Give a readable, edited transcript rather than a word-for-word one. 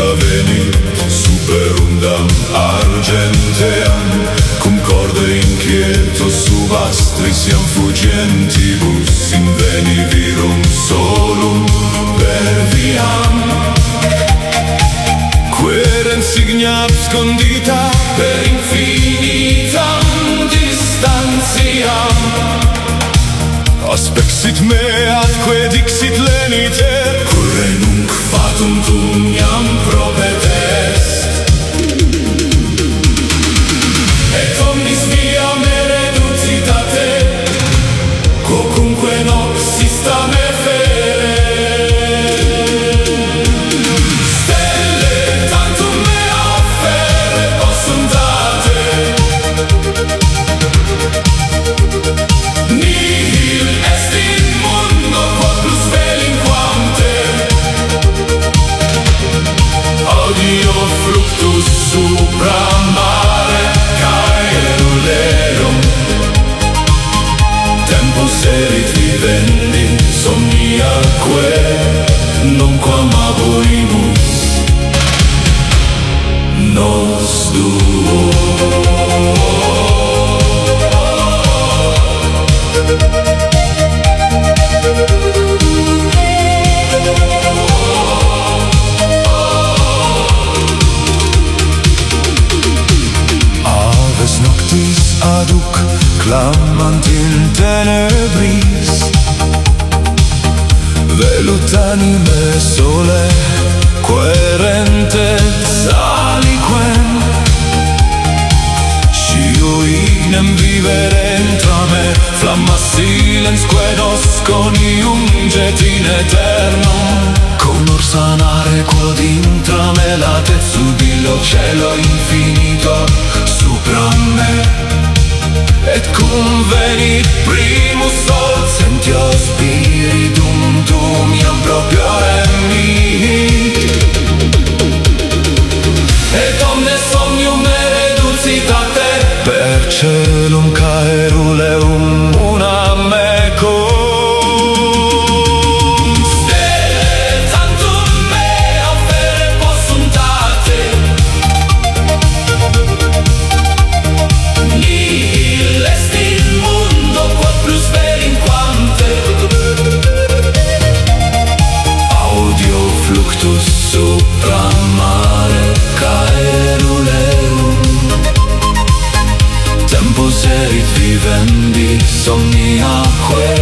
venit super undam argenteam, cum corde inquieto sub astrisiam fugentibus inveni virum solum perviam. Quere insignia abscondita per infinitam distantiam, aspexit me atque dixit leniter, curre nunc fatum tum iam propetest. Et omnis viam reducitate, quocunque nox istam effere. Stelle tantum mea offere possunt date, nihil est in mundo quod plus delinquante. Audio fluctus supra mare caerulerum, tempus erit vivendi somniaque nunquam abuimus nos duo. Aves noctis aduc clamant in tenebris, velut anime sole querentes aliquem, scio ignem vivere intrame flamma silens que nos coniunget in eternum, color sanare quod intrame latet sub illo cielo infinito supra me. Et cum venit primus sol sentio spiritum tuum iam proprio mihi, et omnes omnium reducitate per celum caeruleum unam mecum. Stelle tantum mea offere possunt date, nihil est in mundo quod plus delinquante. Audio fluctus supra mare caerulerum, tempus erit vivendi somniaque